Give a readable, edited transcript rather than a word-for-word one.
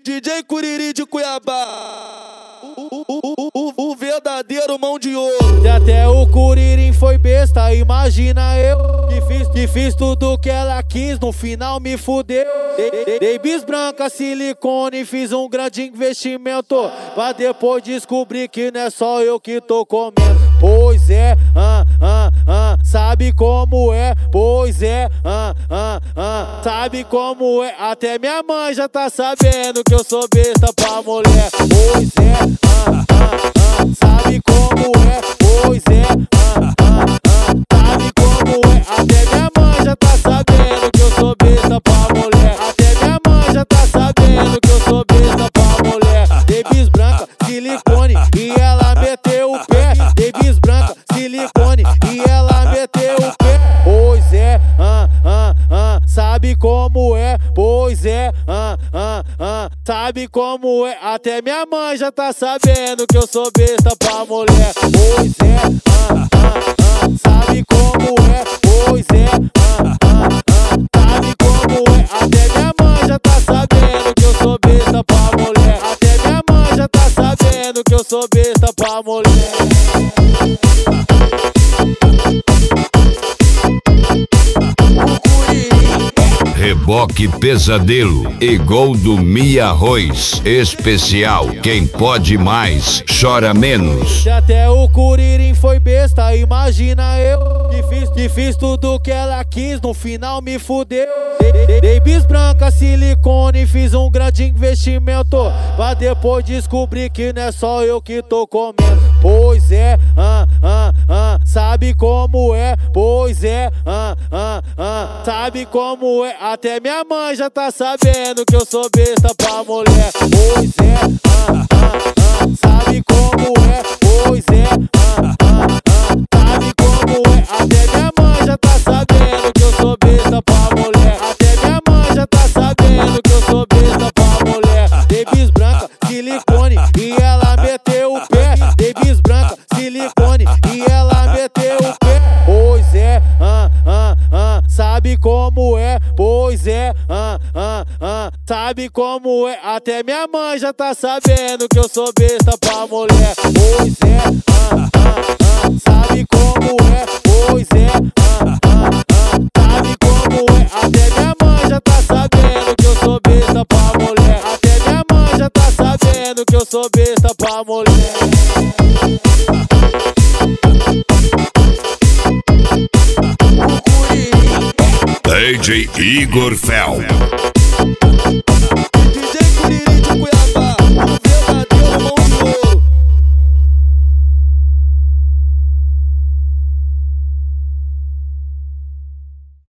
DJ Curiri de Cuiabá, o verdadeiro mão de ouro. E até o Curirim foi besta, imagina eu que fiz tudo que ela quis, no final me fudeu. Dei bis branca, silicone, fiz um grande investimento, pra depois descobrir que não é só eu que tô comendo. Pois é, sabe como é? Pois é, sabe como é? Até minha mãe já tá sabendo que eu sou besta pra mulher. Pois é, sabe como é? Pois é, sabe como é? Até minha mãe já tá sabendo que eu sou besta pra mulher. Até minha mãe já tá sabendo que eu sou besta pra mulher. Dei bis branca, silicone e ela meteu o pé. Dei bis branca, silicone e ela meteu o pé. Pois é, sabe como é? Pois é, sabe como é? Até minha mãe já tá sabendo que eu sou besta pra mulher. Pois é, sabe como é? Pois é, sabe como é? Até minha mãe já tá sabendo que eu sou besta pra mulher. Até minha mãe já tá sabendo que eu sou besta pra mulher. Reboque Pesadelo e gol do Mi Arroz. Especial, quem pode mais, chora menos. E até o Curirim foi besta, imagina eu que fiz tudo que ela quis, no final me fudeu. Dei bis branca, silicone, fiz um grande investimento, pra depois descobrir que não é só eu que tô comendo. Pois é, sabe como é? Pois é, sabe como é? Até minha mãe já tá sabendo que eu sou besta pra mulher. Pois é, sabe como é? Pois é, sabe como é? Até minha mãe já tá sabendo que eu sou besta pra mulher. Até minha mãe já tá sabendo que eu sou besta pra mulher. Dei bis branca, silicone e ela meteu o pé. Dei bis branca, silicone e ela meteu o pé. Pois é, sabe como é? Pois é, sabe como é? Até minha mãe já tá sabendo que eu sou besta pra mulher. Pois é, sabe como é? Pois é, sabe como é? Até minha mãe já tá sabendo que eu sou besta pra mulher. Até minha mãe já tá sabendo que eu sou besta pra mulher. DJ Igor Fel.